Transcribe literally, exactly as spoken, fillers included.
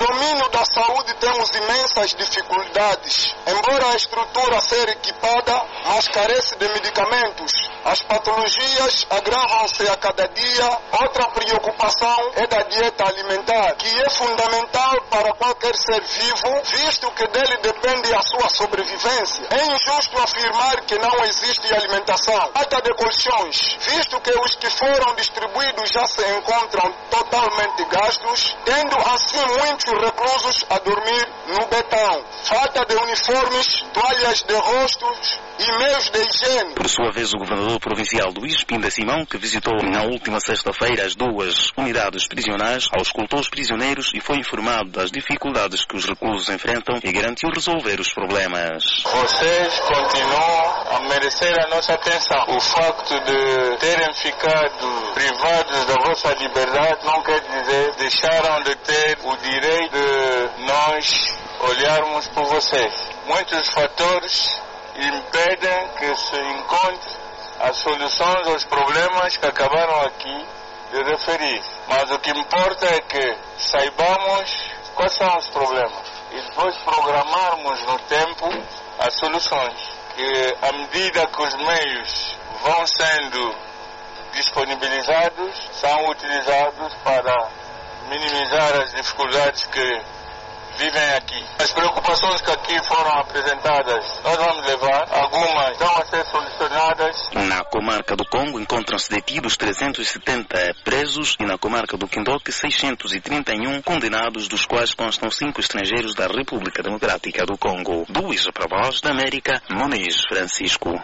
domínio da saúde temos imensas dificuldades. Embora a estrutura seja equipada, mas carece de medicamentos. As patologias agravam-se a cada dia. Outra preocupação é da dieta alimentar, que é fundamental para qualquer ser vivo, visto que dele depende a sua sobrevivência. É injusto afirmar que não existe alimentação. Falta de colchões, visto que os que foram distribuídos já se encontram totalmente gastos, tendo assim muitos reclusos a dormir no betão. Falta de uniformes, toalhas de rostos e meios de higiene. Por sua vez, o governador provincial Luís Pinda Simão, que visitou na última sexta-feira as duas unidades prisionais, auscultou os prisioneiros e foi informado das dificuldades que os reclusos enfrentam e garantiu resolver os problemas. Vocês continuam a merecer a nossa atenção. O facto de terem ficado privados da vossa liberdade não quer dizer deixaram de ter o direito de nós olharmos por vocês. Muitos fatores impedem que se encontre as soluções aos problemas que acabaram aqui de referir. Mas o que importa é que saibamos quais são os problemas e depois programarmos no tempo as soluções. Que à medida que os meios vão sendo disponibilizados, são utilizados para minimizar as dificuldades que vivem aqui. As preocupações que aqui foram apresentadas, nós vamos levar, algumas estão a ser solucionadas. Na comarca do Congo encontram-se detidos trezentos e setenta presos e na comarca do Quindoque seiscentos e trinta e um condenados, dos quais constam cinco estrangeiros da República Democrática do Congo. Do Luís para a Voz da América, Muniz Francisco.